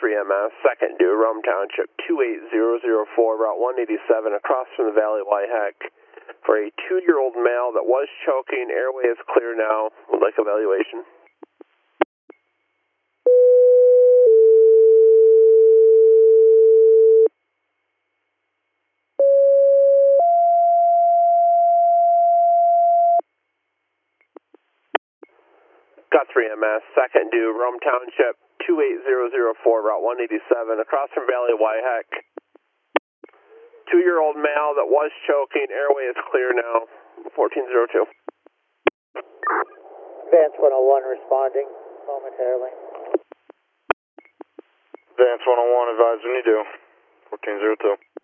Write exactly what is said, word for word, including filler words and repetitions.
three M S, second due, Rome Township, two eight zero zero four, Route one eighty-seven, across from the Valley Y H E C, for a two-year-old male that was choking. Airway is clear now. Would like evaluation. Got three M S, second due, Rome Township, two eight zero zero four, Route one eighty-seven, across from Valley Y H E C. Two-year-old male that was choking. Airway is clear now. fourteen zero two. Advance one oh one responding momentarily. Advance one oh one, advise when you do. fourteen zero two.